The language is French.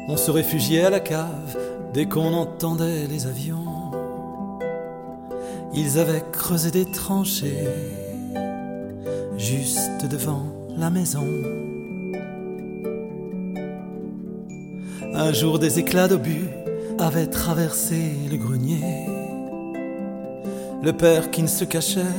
On se réfugiait à la cave dès qu'on entendait les avions. Ils avaient creusé des tranchées juste devant la maison. Un jour, des éclats d'obus avaient traversé le grenier. Le père qui ne se cachait